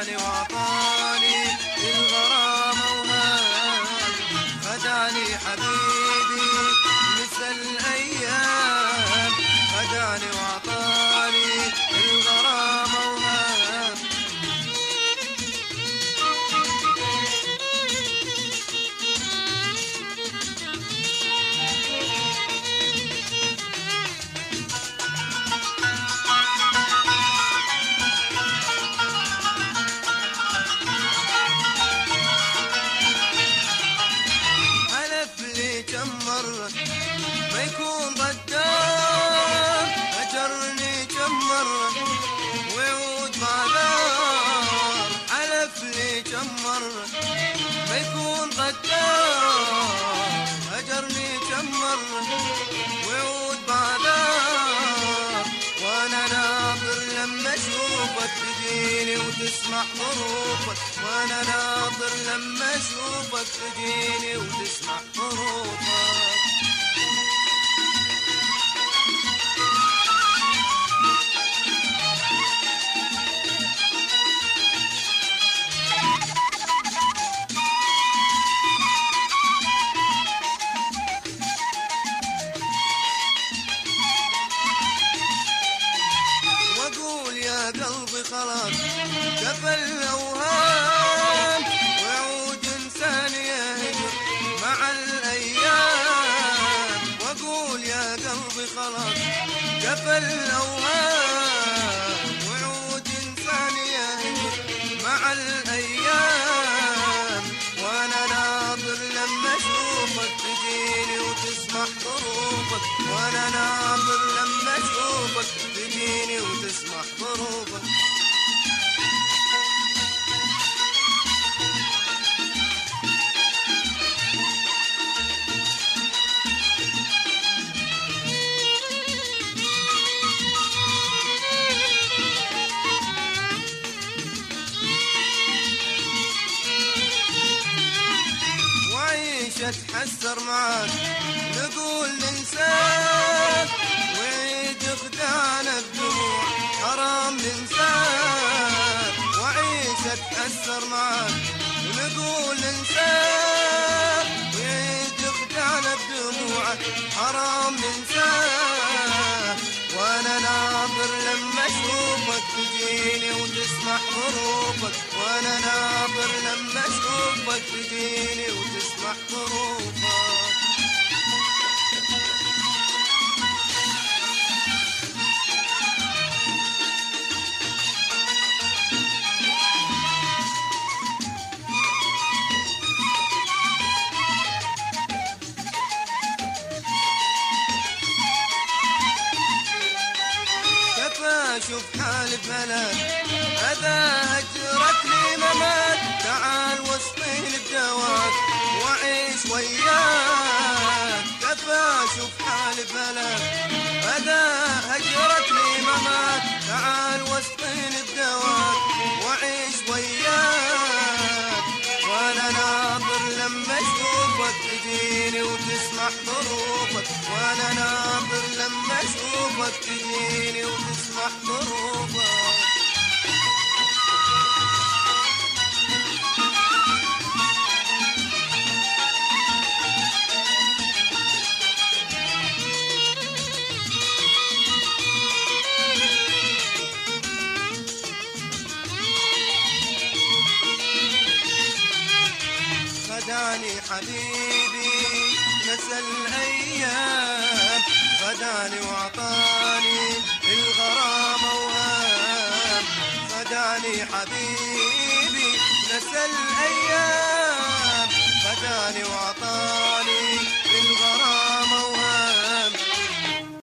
خدعني وعطاني الغرام وهان، خدعني حبيبي نسى الأيام، خدعني وعطاني الغرام وهان. ما يكون غدار، هجرني كم مرة ويعود بعذار، حلف لي كم مرة ما يكون غدار، هجرني كم مرة ويعود بعذار، وانا ناظر لما اشوفك تجيني وتسمع ظروفك، وانا ناظر لما اشوفك تجيني وتسمع ظروفك. يا قلبي خلاص كفى الأوهام، ويعود إنسان يهجر مع الأيام، وأقول يا قلبي خلاص كفى الأوهام، ويعود إنسان يهجر مع الأيام، وأنا ناظر لما أشوفك تجيني وتسمع ظروفك، وأنا ناظر لما أشوفك تجيني وتسمع ظروفك. وعيش اتحسر معاك نقول ننساك، وعيد خدعنا بدموع حرام ننساك، وعيش اتحسر معاك ونقول ننساك، وعيد خدعنا بدموعك حرام ننساك، وانا ناظر لما اشوفك تجيني وتسمع ظروفك، وانا ناظر لما اشوفك تجيني وتسمع ظروفك. شوف حالي بهلاك هذا هجرك لي ممات، تعال وسطيني بدواك وعيش وياك، كفى شوف حالي بهلاك هذا هجرك لي ممات، تعال وسطيني بدواك وعيش وياك، وانا ناظر لما اشوفك تجيني وتسمع ظروفك، وانا ناظر لما اشوفك تجيني وتسمع ظروفك. خدعني حبيبي نسى الأيام، خدعني وعطاني الغرام وهام، خدعني حبيبي نسى الأيام، خدعني وعطاني